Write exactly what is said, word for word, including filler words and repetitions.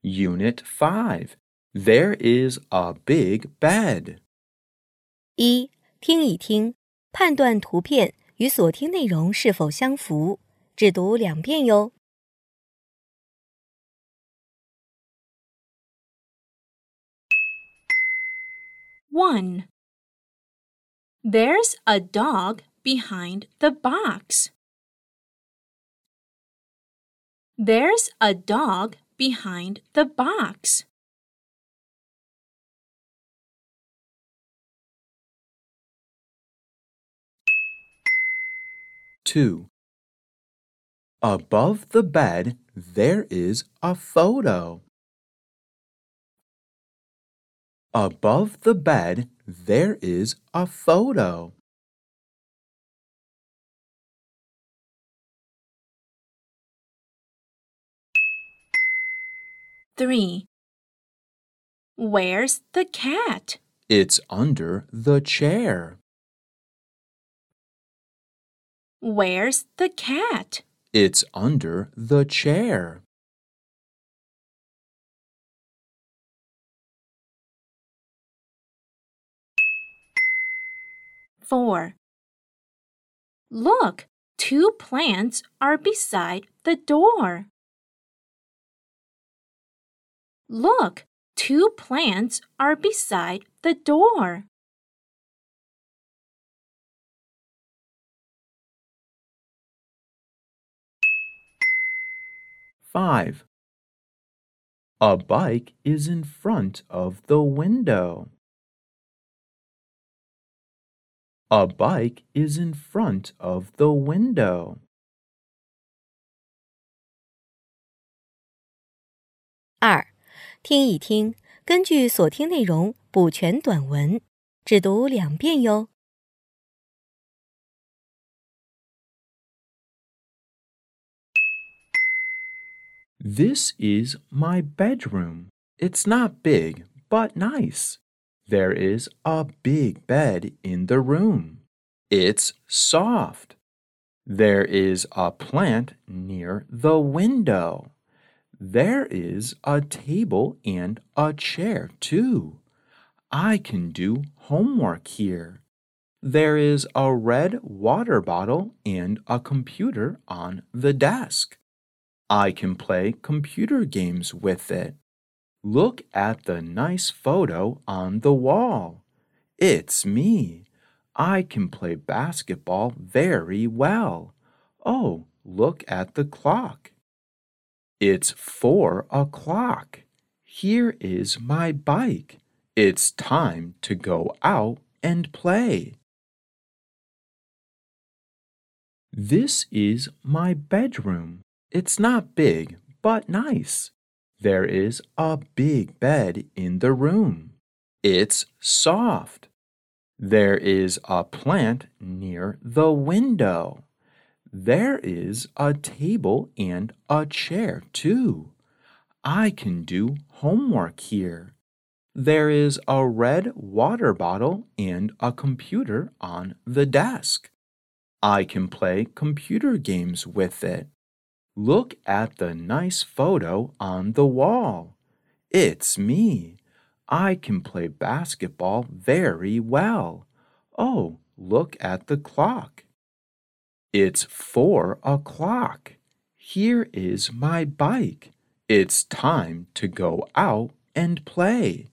Unit five. There is a big bed. 一、听一听，判断图片与所听内容是否相符，只读两遍哟。 one. There's a dog behind the box. There's a dog behind the box. two. Above the bed, there is a photo. Above the bed, there is a photo. three. Where's the cat? It's under the chair. Where's the cat? It's under the chair. four. Look, two plants are beside the door. Look, two plants are beside the door. five. A bike is in front of the window. A bike is in front of the window. 二、听一听，根据所听内容补全短文，只读两遍哟。 This is my bedroom. It's not big, but nice. There is a big bed in the room. It's soft. There is a plant near the window. There is a table and a chair, too. I can do homework here. There is a red water bottle and a computer on the desk. I can play computer games with it. Look at the nice photo on the wall. It's me. I can play basketball very well. Oh, look at the clock. It's four o'clock. Here is my bike. It's time to go out and play. This is my bedroom. It's not big, but nice. There is a big bed in the room. It's soft. There is a plant near the window. There is a table and a chair, too. I can do homework here. There is a red water bottle and a computer on the desk. I can play computer games with it. Look at the nice photo on the wall. It's me. I can play basketball very well. Oh, look at the clock. It's four o'clock. Here is my bike. It's time to go out and play.